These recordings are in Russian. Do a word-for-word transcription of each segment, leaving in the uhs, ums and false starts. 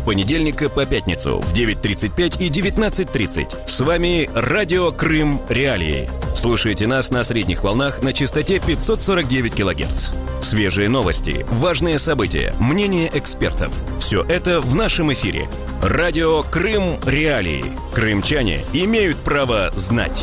понедельника по пятницу в девять тридцать пять и девятнадцать тридцать. С вами Радио Крым Реалии. Слушайте нас на средних волнах на частоте пятьсот сорок девять килогерц. Свежие новости, важные события, мнения экспертов. Все это в нашем эфире. Радио Крым Реалии. Крымчане имеют право знать.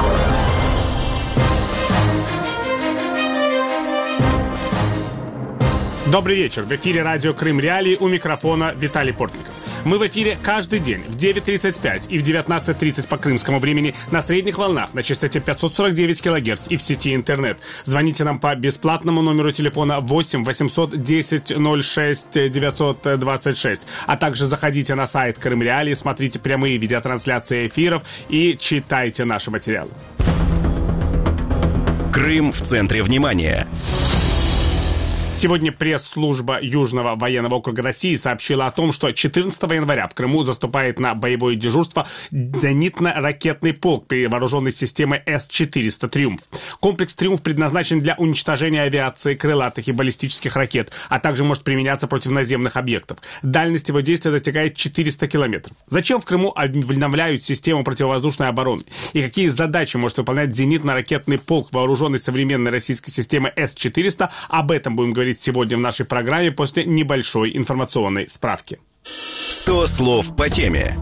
Добрый вечер. В эфире радио Крым Реалии, у микрофона Виталий Портников. Мы в эфире каждый день в девять тридцать пять и в девятнадцать тридцать по крымскому времени на средних волнах на частоте пятьсот сорок девять килогерц и в сети интернет. Звоните нам по бесплатному номеру телефона восемь восемьсот десять ноль шесть девятьсот двадцать шесть. А также заходите на сайт Крым Реалии, смотрите прямые видеотрансляции эфиров и читайте наши материалы. Крым в центре внимания. Сегодня пресс-служба Южного военного округа России сообщила о том, что четырнадцатого января в Крыму заступает на боевое дежурство зенитно-ракетный полк при вооруженной системой эс четыреста «Триумф». Комплекс «Триумф» предназначен для уничтожения авиации, крылатых и баллистических ракет, а также может применяться против наземных объектов. Дальность его действия достигает четыреста километров. Зачем в Крыму обновляют систему противовоздушной обороны? И какие задачи может выполнять зенитно-ракетный полк, вооруженный современной российской системой эс четыреста? Об этом будем говорить сегодня в нашей программе после небольшой информационной справки. сто слов по теме.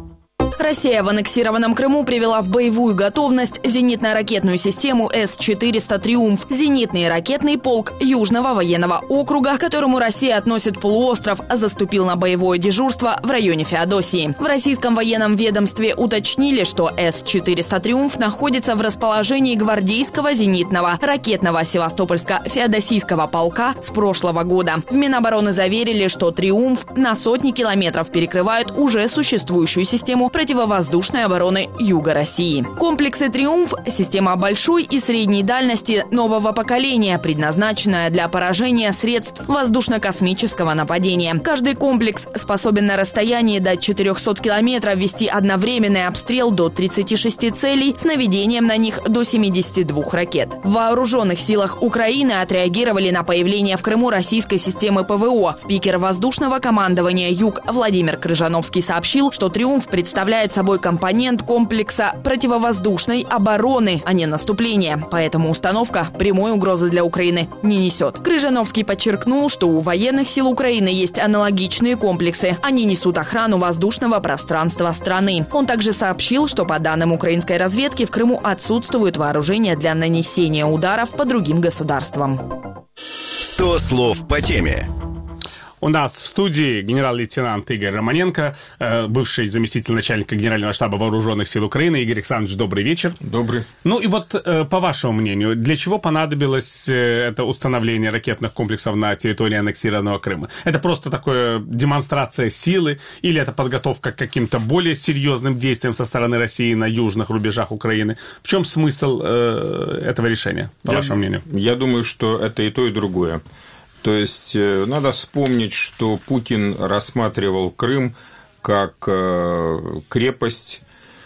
Россия в аннексированном Крыму привела в боевую готовность зенитно-ракетную систему эс четыреста «Триумф». Зенитный ракетный полк Южного военного округа, к которому Россия относит полуостров, заступил на боевое дежурство в районе Феодосии. В российском военном ведомстве уточнили, что эс четыреста «Триумф» находится в расположении гвардейского зенитного ракетного Севастопольско-Феодосийского полка с прошлого года. В Минобороны заверили, что «Триумф» на сотни километров перекрывает уже существующую систему противовоздушной обороны Юга России. Комплексы «Триумф» – система большой и средней дальности нового поколения, предназначенная для поражения средств воздушно-космического нападения. Каждый комплекс способен на расстоянии до четырехсот километров вести одновременный обстрел до тридцати шести целей с наведением на них до семидесяти двух ракет. В вооруженных силах Украины отреагировали на появление в Крыму российской системы ПВО. Спикер воздушного командования «Юг» Владимир Крыжановский сообщил, что «Триумф» представляет представляет собой компонент комплекса противовоздушной обороны, а не наступления. Поэтому установка прямой угрозы для Украины не несет. Крыжановский подчеркнул, что у военных сил Украины есть аналогичные комплексы. Они несут охрану воздушного пространства страны. Он также сообщил, что по данным украинской разведки в Крыму отсутствует вооружение для нанесения ударов по другим государствам. сто слов по теме. У нас в студии генерал-лейтенант Игорь Романенко, бывший заместитель начальника Генерального штаба Вооруженных сил Украины. Игорь Александрович, добрый вечер. Добрый. Ну и вот, по вашему мнению, для чего понадобилось это установление ракетных комплексов на территории аннексированного Крыма? Это просто такая демонстрация силы или это подготовка к каким-то более серьезным действиям со стороны России на южных рубежах Украины? В чем смысл э, этого решения, по я, вашему мнению? Я думаю, что это и то, и другое. То есть, надо вспомнить, что Путин рассматривал Крым как крепость,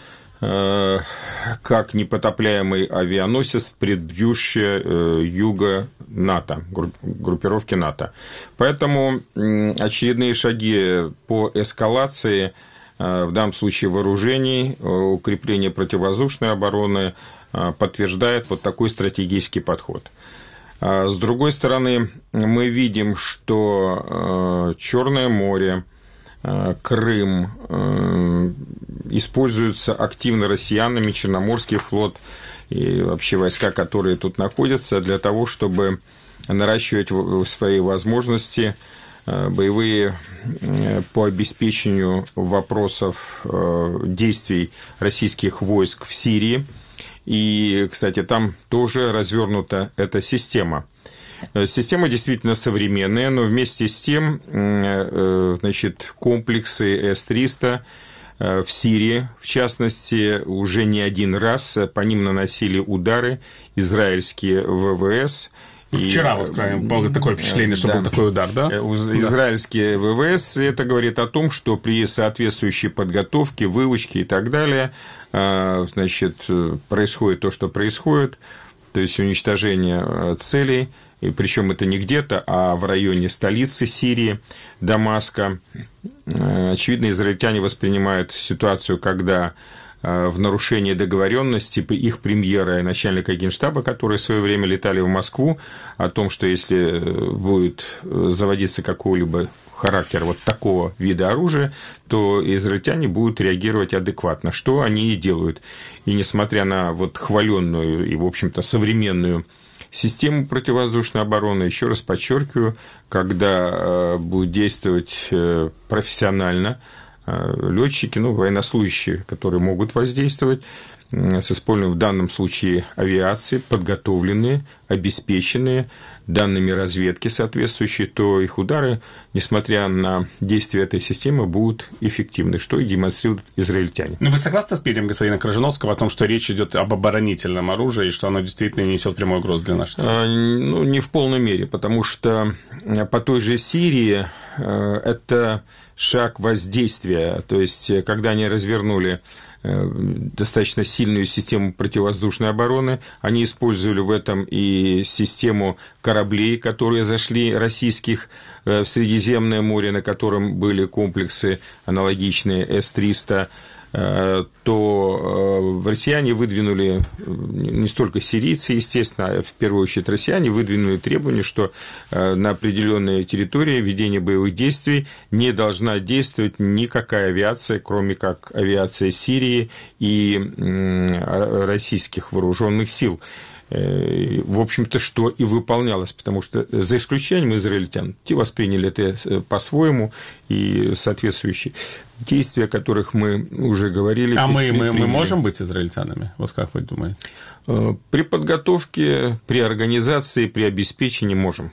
как непотопляемый авианосец, предбьющий юга НАТО, группировки НАТО. Поэтому очередные шаги по эскалации, в данном случае вооружений, укрепления противовоздушной обороны, подтверждает вот такой стратегический подход. С другой стороны, мы видим, что Черное море, Крым используются активно россиянами, Черноморский флот и вообще войска, которые тут находятся, для того, чтобы наращивать свои возможности боевые по обеспечению вопросов действий российских войск в Сирии. И, кстати, там тоже развернута эта система. Система действительно современная, но вместе с тем, значит, комплексы эс триста в Сирии, в частности, уже не один раз по ним наносили удары израильские ВВС. Вчера, и, вот, было такое впечатление, что да, был такой удар, да? Израильские ВВС, это говорит о том, что при соответствующей подготовке, вылазке и так далее, значит, происходит то, что происходит, то есть уничтожение целей, и причем это не где-то, а в районе столицы Сирии, Дамаска. очевидно, израильтяне воспринимают ситуацию, когда в нарушении договоренности их премьера и начальника Генштаба, которые в свое время летали в Москву, о том, что если будет заводиться какого-либо характера вот такого вида оружия, то израильтяне будут реагировать адекватно, что они и делают. И несмотря на вот хваленную и, в общем-то, современную систему противовоздушной обороны, еще раз подчеркиваю, когда будет действовать профессионально, летчики, ну, военнослужащие, которые могут воздействовать с использованием в данном случае авиации, подготовленные, обеспеченные данными разведки соответствующие, то их удары, несмотря на действие этой системы, будут эффективны, что и демонстрируют израильтяне. Ну, вы согласны с мнением господина Крыжановского о том, что речь идет об оборонительном оружии, и что оно действительно несет прямую угрозу для нашей страны? А, ну, не в полной мере, потому что по той же Сирии это шаг воздействия, то есть когда они развернули достаточно сильную систему противовоздушной обороны. Они использовали в этом и систему кораблей, которые зашли российских в Средиземное море, на котором были комплексы аналогичные эс триста, то россияне выдвинули, не столько сирийцы, естественно, а в первую очередь россияне выдвинули требование, что на определенной территории ведения боевых действий не должна действовать никакая авиация, кроме как авиация Сирии и российских вооруженных сил. В общем-то, что и выполнялось, потому что, за исключением израильтян, те восприняли это по-своему, и соответствующие действия, о которых мы уже говорили. А мы, мы, мы можем быть израильтянами? Вот как вы думаете? При подготовке, при организации, при обеспечении можем.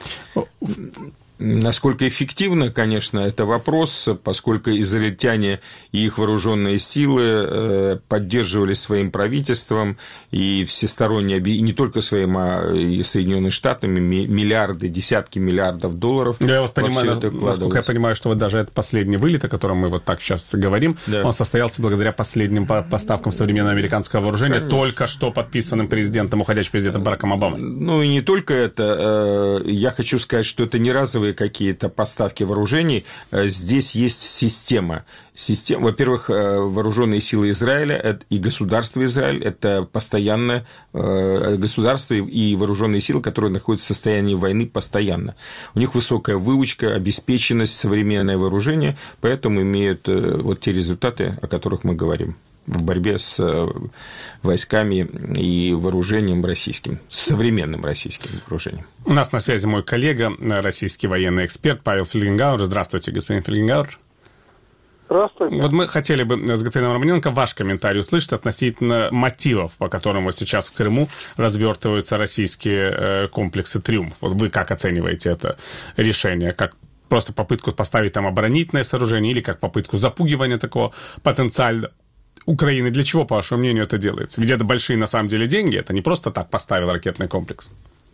Насколько эффективно, конечно, это вопрос, поскольку израильтяне и их вооруженные силы поддерживали своим правительством и всесторонне, и не только своим, а и Соединенными Штатами, миллиарды, десятки миллиардов долларов. Я вот понимаю, насколько я понимаю, что вот даже этот последний вылет, о котором мы вот так сейчас говорим, да, он состоялся благодаря последним поставкам современного американского вооружения, конечно, только что подписанным президентом, уходящим президентом Бараком Обамой. Ну и не только это. Я хочу сказать, что это не разовые какие-то поставки вооружений. Здесь есть система. Система, во-первых, вооруженные силы Израиля и государство Израиль – это постоянное государство и вооруженные силы, которые находятся в состоянии войны постоянно. У них высокая выучка, обеспеченность, современное вооружение, поэтому имеют вот те результаты, о которых мы говорим в борьбе с войсками и вооружением российским, с современным российским вооружением. У нас на связи мой коллега, российский военный эксперт Павел Фельгенгауэр. Здравствуйте, господин Фельгенгауэр. Здравствуйте. Вот мы хотели бы с господином Романенко ваш комментарий услышать относительно мотивов, по которым вот сейчас в Крыму развертываются российские комплексы «Триумф». Вот вы как оцениваете это решение? Как просто попытку поставить там оборонительное сооружение или как попытку запугивания такого потенциально Украины? Для чего, по вашему мнению, это делается? Ведь это большие, на самом деле, деньги. Это не просто так поставил ракетный комплекс.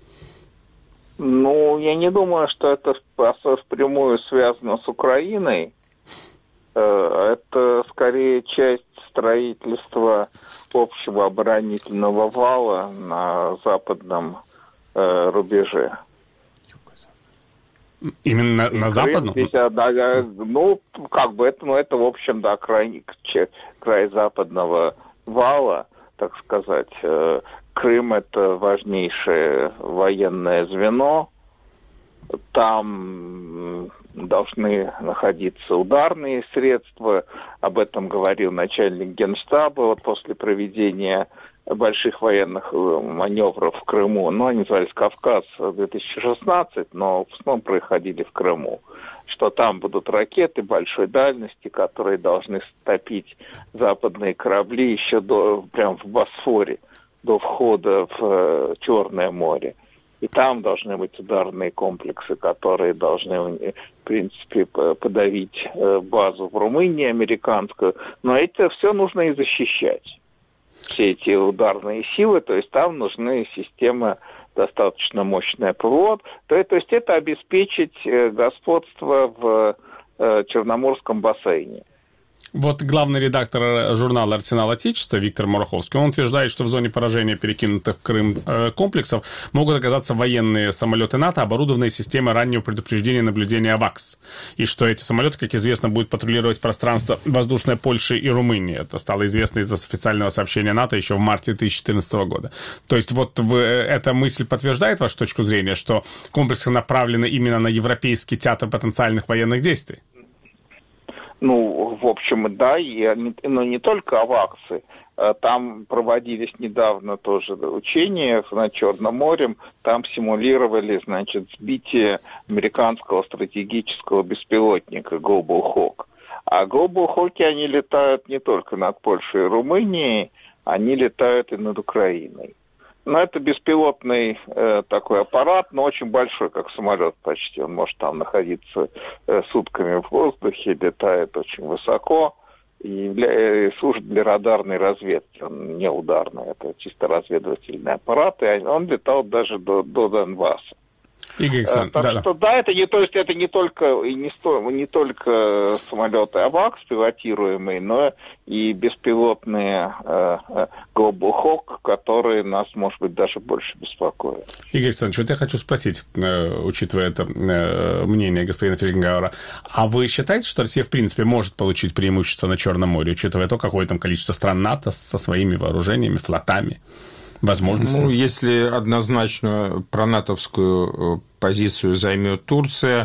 Ну, я не думаю, что это впрямую связано с Украиной. Это, скорее, часть строительства общего оборонительного вала на западном рубеже. Именно на западном? Здесь, да, ну, как бы это, ну, это, в общем, да, край, край западного вала, так сказать. Крым – это важнейшее военное звено. Там должны находиться ударные средства. Об этом говорил начальник Генштаба вот после проведения больших военных маневров в Крыму. Ну, они назывались «Кавказ две тысячи шестнадцать», но в основном происходили в Крыму. Что там будут ракеты большой дальности, которые должны стопить западные корабли еще до, прямо в Босфоре, до входа в Черное море. И там должны быть ударные комплексы, которые должны, в принципе, подавить базу в Румынии американскую. Но это все нужно и защищать. Все эти ударные силы, то есть там нужны системы достаточно мощная ПВО. То, то есть это обеспечить господство в Черноморском бассейне. Вот главный редактор журнала «Арсенал Отечества» Виктор Мураховский, он утверждает, что в зоне поражения перекинутых в Крым комплексов могут оказаться военные самолеты НАТО, оборудованные системой раннего предупреждения и наблюдения АВАКС. И что эти самолеты, как известно, будут патрулировать пространство воздушное Польши и Румынии. Это стало известно из-за официального сообщения НАТО еще в марте две тысячи четырнадцатого года. То есть вот вы, эта мысль подтверждает вашу точку зрения, что комплексы направлены именно на европейский театр потенциальных военных действий? Ну, в общем, да, и, но не только АВАКСы. Там проводились недавно тоже учения над Черным морем. Там симулировали, значит, сбитие американского стратегического беспилотника Global Hawk. А Global Hawk, они летают не только над Польшей и Румынией, они летают и над Украиной. Но это беспилотный э, такой аппарат, но очень большой, как самолет почти. Он может там находиться э, сутками в воздухе, летает очень высоко и, для, э, служит для радарной разведки. Он не ударный, это чисто разведывательный аппарат, и он летал даже до, до Донбасса. Игорь Александрович, так да, что да. да, это не, то есть это не только и не, сто, не только самолеты АВАКС пилотируемые, но и беспилотные э, Global Hawk, которые нас, может быть, даже больше беспокоят. Игорь Александрович, вот я хочу спросить, э, учитывая это э, мнение господина Фельгенгауэра, а вы считаете, что Россия, в принципе, может получить преимущество на Черном море, учитывая то, какое там количество стран НАТО со своими вооружениями, флотами? Возможности? Ну, если однозначно пронатовскую позицию займет Турция,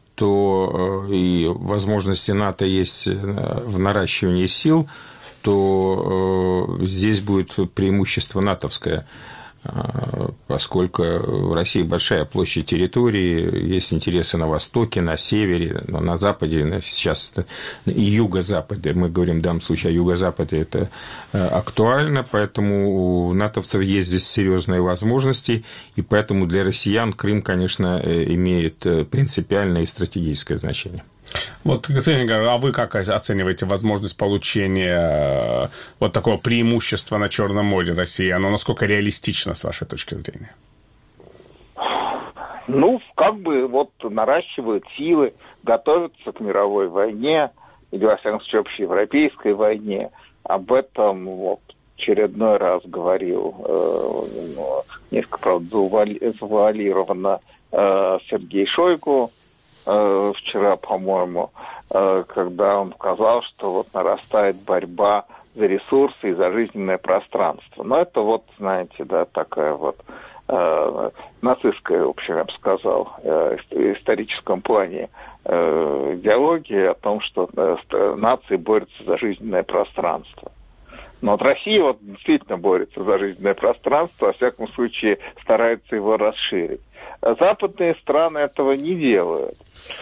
то и возможности НАТО есть в наращивании сил, то здесь будет преимущество натовское, поскольку в России большая площадь территории, есть интересы на востоке, на севере, на западе, сейчас и юго-западе, мы говорим в данном случае о юго-западе, это актуально, поэтому у натовцев есть здесь серьезные возможности, и поэтому для россиян Крым, конечно, имеет принципиальное и стратегическое значение. Вот, господин Игорь, а вы как оцениваете возможность получения вот такого преимущества на Черном море России? Оно насколько реалистично, с вашей точки зрения? Ну, как бы вот наращивают силы, готовятся к мировой войне, или, во всяком случае, общеевропейской войне. Об этом вот очередной раз говорил, э, несколько, правда, завуалированно э, Сергей Шойгу, вчера, по-моему, когда он сказал, что вот нарастает борьба за ресурсы и за жизненное пространство. Но это вот, знаете, да, такая вот э, нацистская, в общем, я бы сказал, э, в историческом плане э, идеология о том, что э, нации борются за жизненное пространство. Но вот Россия вот действительно борется за жизненное пространство, во всяком случае старается его расширить. Западные страны этого не делают.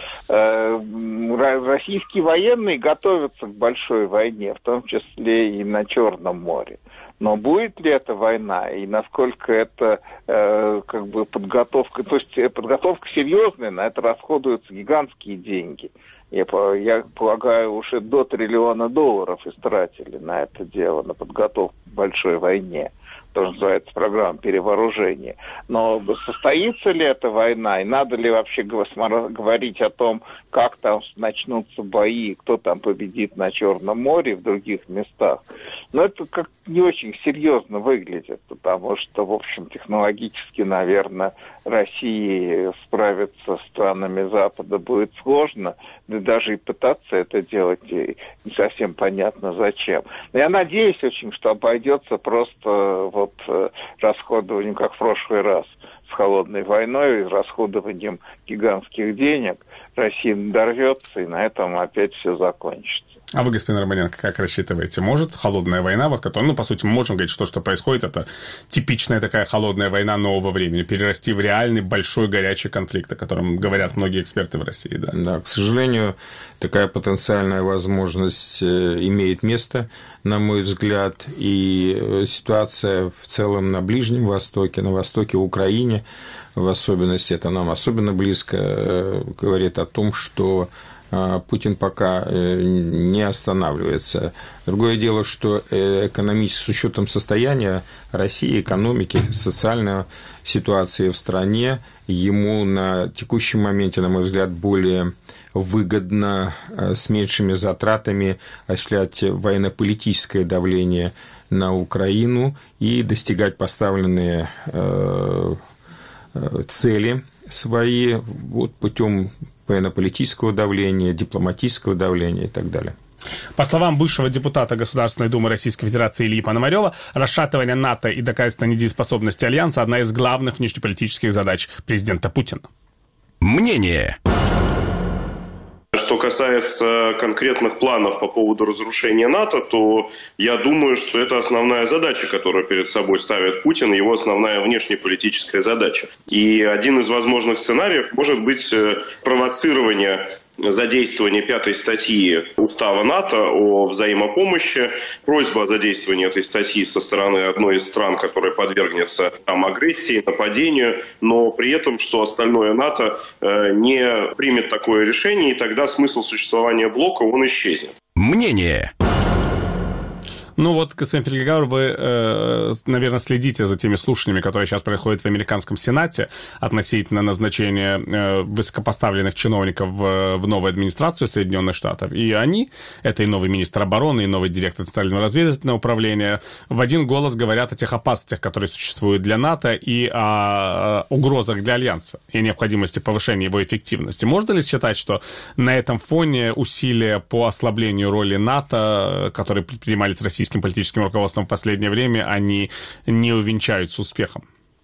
Российские военные готовятся к большой войне, в том числе и на Черном море. Но будет ли это война и насколько это э, как бы подготовка, то есть подготовка серьезная, на это расходуются гигантские деньги. Я, я полагаю, уже до триллиона долларов истратили на это дело, на подготовку к большой войне. Тоже называется программа перевооружения. Но состоится ли эта война, и надо ли вообще говорить о том, как там начнутся бои, кто там победит на Черном море и в других местах. Но это как не очень серьезно выглядит, потому что, в общем, технологически, наверное, России справиться с странами Запада будет сложно, да даже и пытаться это делать не совсем понятно зачем. Но я надеюсь очень, что обойдется просто вот расходованием, как в прошлый раз, с холодной войной, и расходованием гигантских денег. Россия дорвется, и на этом опять все закончится. А вы, господин Романенко, как рассчитываете? Может холодная война, вот которая, ну, по сути, мы можем говорить, что что происходит, это типичная такая холодная война нового времени, перерасти в реальный большой горячий конфликт, о котором говорят многие эксперты в России, да? Да, к сожалению, такая потенциальная возможность имеет место, на мой взгляд, и ситуация в целом на Ближнем Востоке, на востоке Украины, в особенности, это нам особенно близко, говорит о том, что Путин пока не останавливается. Другое дело, что экономически, с учетом состояния России, экономики, социальной ситуации в стране, ему на текущем моменте, на мой взгляд, более выгодно с меньшими затратами осуществлять военно-политическое давление на Украину и достигать поставленные цели свои вот путем военно-политического давления, дипломатического давления и так далее. По словам бывшего депутата Государственной Думы Российской Федерации Ильи Пономарёва, расшатывание НАТО и доказательство недееспособности Альянса – одна из главных внешнеполитических задач президента Путина. Мнение. Что касается конкретных планов по поводу разрушения НАТО, то я думаю, что это основная задача, которую перед собой ставит Путин, его основная внешнеполитическая задача. И один из возможных сценариев может быть провоцирование задействование пятой статьи Устава НАТО о взаимопомощи, просьба о задействовании этой статьи со стороны одной из стран, которая подвергнется там, агрессии, нападению, но при этом, что остальное НАТО э, не примет такое решение, и тогда смысл существования блока, он исчезнет. Мнение. Ну вот, господин Фельгегауэр, вы, э, наверное, следите за теми слушаниями, которые сейчас происходят в американском Сенате относительно назначения э, высокопоставленных чиновников в, в новую администрацию Соединенных Штатов. И они, это и новый министр обороны, и новый директор Центрального разведывательного управления, в один голос говорят о тех опасностях, которые существуют для НАТО, и о угрозах для Альянса, и необходимости повышения его эффективности. Можно ли считать, что на этом фоне усилия по ослаблению роли НАТО, которые предпринимались российскими политическим руководством в последнее время, они не увенчаются успехом?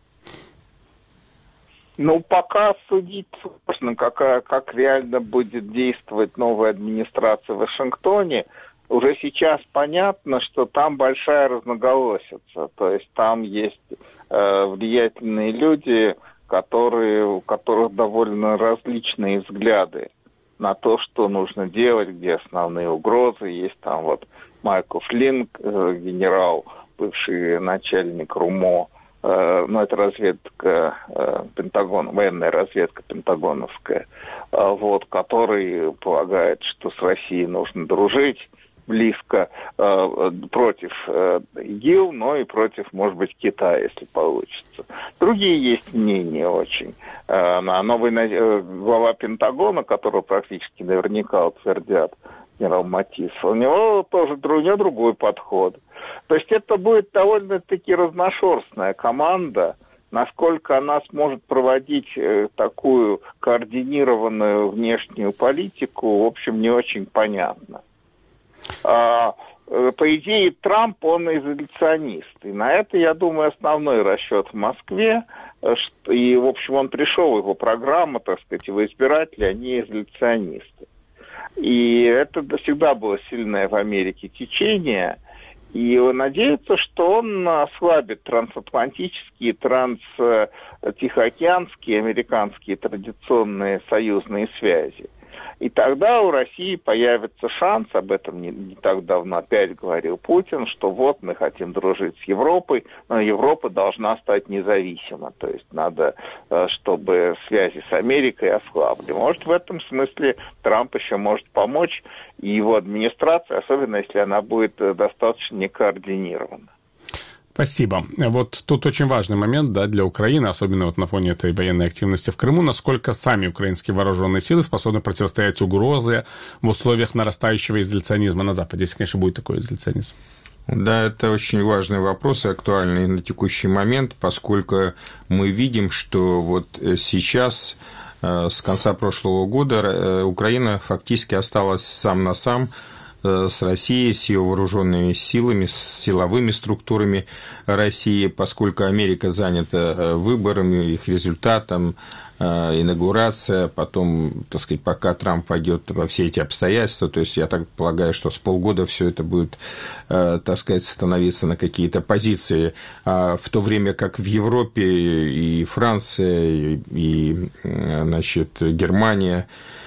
Ну, пока судить сложно, как, как реально будет действовать новая администрация в Вашингтоне. Уже сейчас понятно, что там большая разноголосица. То есть там есть э, влиятельные люди, которые, у которых довольно различные взгляды на то, что нужно делать, где основные угрозы. Есть там вот Майкл Флинн, генерал, бывший начальник РУМО, э, ну, это разведка э, Пентагона, военная разведка пентагоновская, э, вот, который полагает, что с Россией нужно дружить близко, э, против э, ИГИЛ, но и против, может быть, Китая, если получится. Другие есть мнения очень. Э, новый э, глава Пентагона, которого практически наверняка утвердят, генерал Матис, у него тоже у него другой подход. То есть это будет довольно-таки разношерстная команда. Насколько она сможет проводить э, такую координированную внешнюю политику, в общем, не очень понятно. А, э, по идее, Трамп, он изоляционист. И на это, я думаю, основной расчет в Москве. Что, и, в общем, он пришел, его программа, так сказать, его избиратели, они изоляционисты. И это всегда было сильное в Америке течение. И надеется, что он ослабит трансатлантические, транстихоокеанские, американские традиционные союзные связи. И тогда у России появится шанс, об этом не, не так давно опять говорил Путин, что вот мы хотим дружить с Европой, но Европа должна стать независима. То есть надо, чтобы связи с Америкой ослабли. Может, в этом смысле Трамп еще может помочь, и его администрация, особенно если она будет достаточно некоординирована. Спасибо. Вот тут очень важный момент, да, для Украины, особенно вот на фоне этой военной активности в Крыму, насколько сами украинские вооруженные силы способны противостоять угрозе в условиях нарастающего изоляционизма на Западе, если, конечно, будет такой изоляционизм. Да, это очень важный вопрос и актуальный на текущий момент, поскольку мы видим, что вот сейчас, с конца прошлого года, Украина фактически осталась сам на сам с Россией, с ее вооруженными силами, с силовыми структурами России, поскольку Америка занята выборами, их результатом, инаугурация, потом, так сказать, пока Трамп войдет во все эти обстоятельства, то есть я так полагаю, что с полгода все это будет, так сказать, становиться на какие-то позиции, а в то время как в Европе и Франция, и, значит, Германия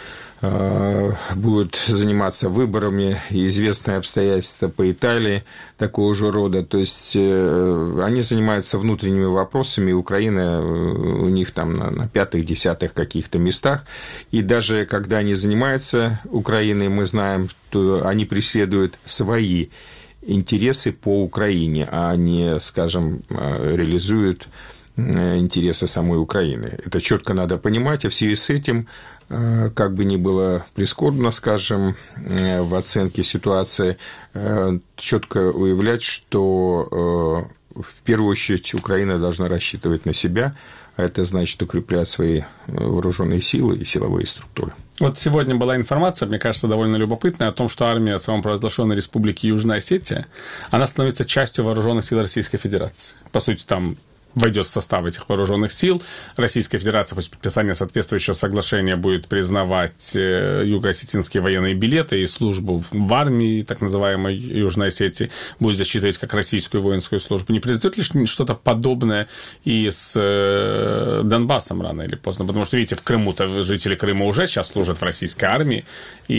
будут заниматься выборами, и известные обстоятельства по Италии такого же рода. То есть они занимаются внутренними вопросами, Украина у них там на, на пятых, десятых каких-то местах. И даже когда они занимаются Украиной, мы знаем, что они преследуют свои интересы по Украине, а не, скажем, реализуют интересы самой Украины. Это четко надо понимать, и в связи с этим как бы ни было прискорбно, скажем, в оценке ситуации, четко уявлять, что в первую очередь Украина должна рассчитывать на себя, а это значит укреплять свои вооруженные силы и силовые структуры. Вот сегодня была информация, мне кажется, довольно любопытная, о том, что армия самопровозглашенной республики Южная Осетия, она становится частью вооруженных сил Российской Федерации. По сути, там войдет в состав этих вооруженных сил. Российская Федерация после подписания соответствующего соглашения будет признавать юго-осетинские военные билеты и службу в армии, так называемой Южной Осетии, будет засчитывать как российскую воинскую службу. Не произойдет ли что-то подобное и с Донбассом рано или поздно? Потому что, видите, в Крыму-то жители Крыма уже сейчас служат в российской армии,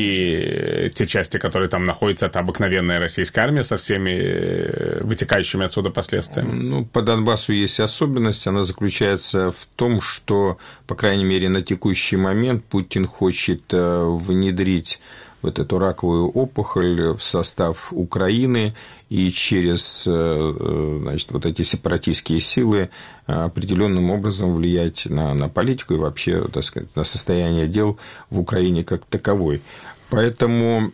и те части, которые там находятся, это обыкновенная российская армия со всеми вытекающими отсюда последствиями. Ну, по Донбассу есть особенность, она заключается в том, что, по крайней мере, на текущий момент Путин хочет внедрить вот эту раковую опухоль в состав Украины и через, значит, вот эти сепаратистские силы определенным образом влиять на, на политику и вообще, так сказать, на состояние дел в Украине как таковой. Поэтому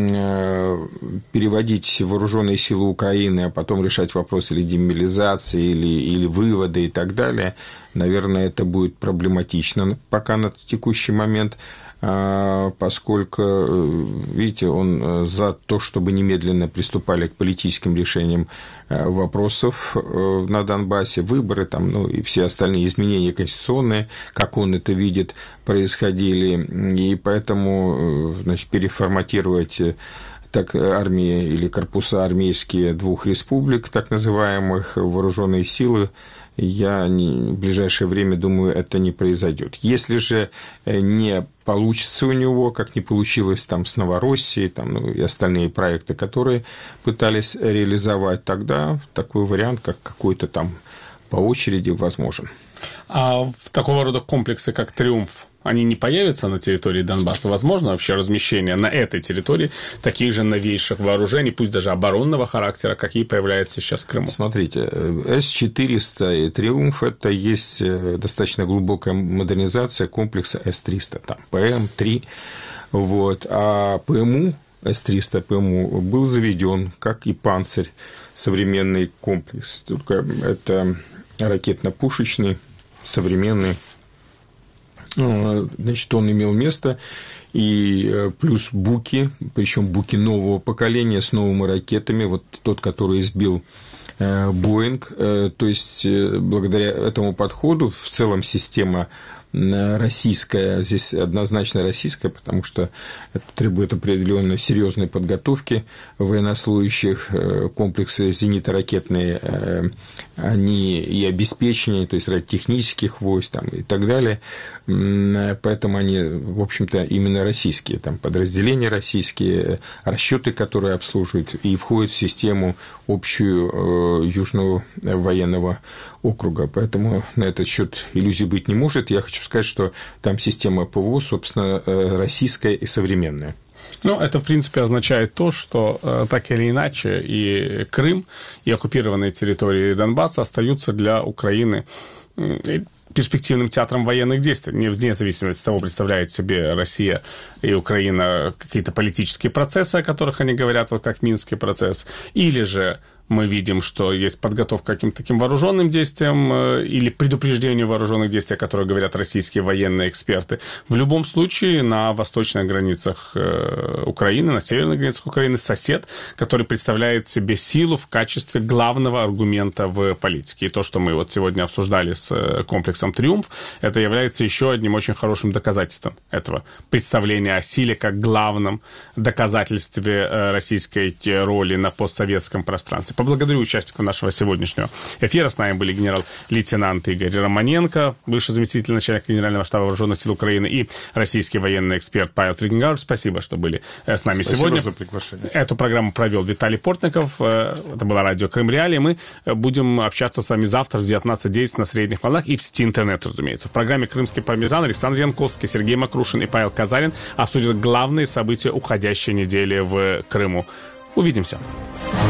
переводить вооруженные силы Украины, а потом решать вопросы или демобилизации, или, или вывода и так далее, наверное, это будет проблематично пока на текущий момент, поскольку, видите, он за то, чтобы немедленно приступали к политическим решениям вопросов на Донбассе, выборы там, ну, и все остальные изменения конституционные, как он это видит, происходили, и поэтому, значит, переформатировать так армии или корпуса армейские двух республик, так называемых, вооруженные силы, я не, в ближайшее время думаю, это не произойдет. Если же не получится у него, как не получилось там с Новороссией, там, ну, и остальные проекты, которые пытались реализовать, тогда такой вариант, как какой-то там по очереди, возможен. А в такого рода комплексы, как «Триумф», они не появятся на территории Донбасса? Возможно вообще размещение на этой территории таких же новейших вооружений, пусть даже оборонного характера, какие появляются сейчас в Крыму? Смотрите, эс четыреста и «Триумф» – это есть достаточно глубокая модернизация комплекса эс триста, там ПМ три, вот, а ПМУ, эс триста ПМУ был заведен, как и «Панцирь», современный комплекс, только это ракетно-пушечный, современный. Значит, он имел место, и плюс буки, причем буки нового поколения с новыми ракетами, вот тот, который сбил Боинг, то есть благодаря этому подходу в целом система российская, здесь однозначно российская, потому что это требует определенной серьезной подготовки военнослужащих, комплексы зенитно-ракетные, они и обеспечение, то есть технических войск там, и так далее, поэтому они, в общем-то, именно российские, там подразделения российские, расчеты, которые обслуживают и входят в систему общую Южного военного округа, поэтому на этот счет иллюзий быть не может. Я хочу сказать, что там система ПВО, собственно, российская и современная. Ну, это, в принципе, означает то, что так или иначе и Крым, и оккупированные территории Донбасса остаются для Украины перспективным театром военных действий, вне зависимости от того, представляет себе Россия и Украина какие-то политические процессы, о которых они говорят, вот как Минский процесс, или же мы видим, что есть подготовка к каким-то таким вооруженным действиям или предупреждению вооруженных действий, о которых говорят российские военные эксперты. В любом случае, на восточных границах Украины, на северных границах Украины сосед, который представляет себе силу в качестве главного аргумента в политике. И то, что мы вот сегодня обсуждали с комплексом «Триумф», это является еще одним очень хорошим доказательством этого представления о силе как главном доказательстве российской роли на постсоветском пространстве. Поблагодарю участников нашего сегодняшнего эфира. С нами были генерал-лейтенант Игорь Романенко, бывший заместитель начальника Генерального штаба Вооруженных сил Украины, и российский военный эксперт Павел Фридрингауэр. Спасибо, что были с нами Спасибо сегодня. за приглашение. Эту программу провел Виталий Портников. Это было радио Крым Реалии. Мы будем общаться с вами завтра в девятнадцать десять на средних волнах и в сети интернет, разумеется. В программе «Крымский пармезан» Александр Янковский, Сергей Макрушин и Павел Казарин обсудят главные события уходящей недели в Крыму. Увидимся.